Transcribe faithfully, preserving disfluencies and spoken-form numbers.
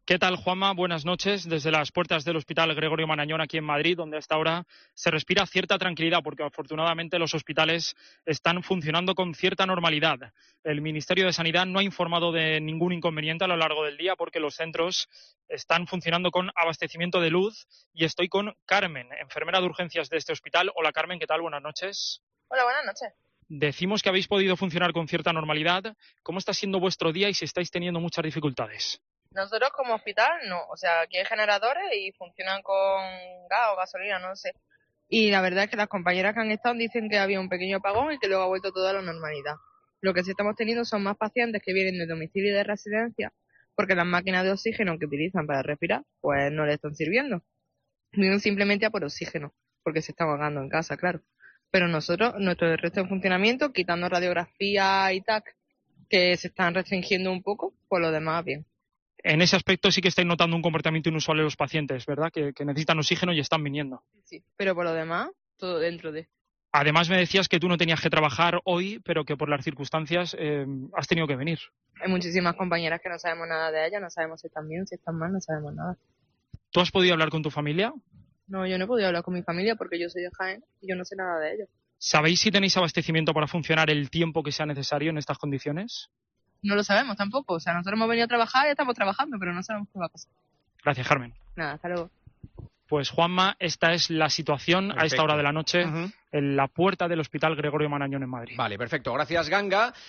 ¿Qué tal, Juanma? Buenas noches. Desde las puertas del Hospital Gregorio Marañón, aquí en Madrid, donde hasta ahora se respira cierta tranquilidad, porque afortunadamente los hospitales están funcionando con cierta normalidad. El Ministerio de Sanidad no ha informado de ningún inconveniente a lo largo del día, porque los centros están funcionando con abastecimiento de luz. Y estoy con Carmen, enfermera de urgencias de este hospital. Hola, Carmen, ¿qué tal? Buenas noches. Hola, buenas noches. Decimos que habéis podido funcionar con cierta normalidad. ¿Cómo está siendo vuestro día y si estáis teniendo muchas dificultades? Nosotros como hospital no, o sea, aquí hay generadores y funcionan con gas o gasolina, no sé. Y la verdad es que las compañeras que han estado dicen que había un pequeño apagón y que luego ha vuelto toda la normalidad. Lo que sí estamos teniendo son más pacientes que vienen de domicilio y de residencia, porque las máquinas de oxígeno que utilizan para respirar, pues no les están sirviendo. Vienen simplemente a por oxígeno, porque se están ahogando en casa, claro. Pero nosotros, nuestro resto de funcionamiento, quitando radiografía y T A C, que se están restringiendo un poco, por lo demás bien. En ese aspecto sí que estáis notando un comportamiento inusual en los pacientes, ¿verdad? Que, que necesitan oxígeno y están viniendo. Sí, pero por lo demás, todo dentro de... Además, me decías que tú no tenías que trabajar hoy, pero que por las circunstancias eh, has tenido que venir. Hay muchísimas compañeras que no sabemos nada de ellas, no sabemos si están bien, si están mal, no sabemos nada. ¿Tú has podido hablar con tu familia? No, yo no he podido hablar con mi familia porque yo soy de Jaén y yo no sé nada de ellos. ¿Sabéis si tenéis abastecimiento para funcionar el tiempo que sea necesario en estas condiciones? No lo sabemos tampoco, o sea, nosotros hemos venido a trabajar y estamos trabajando, pero no sabemos qué va a pasar. Gracias, Carmen. Nada, hasta luego. Pues, Juanma, esta es la situación Perfecto. a esta hora de la noche uh-huh. en la puerta del Hospital Gregorio Marañón en Madrid. Vale, perfecto. Gracias, Ganga.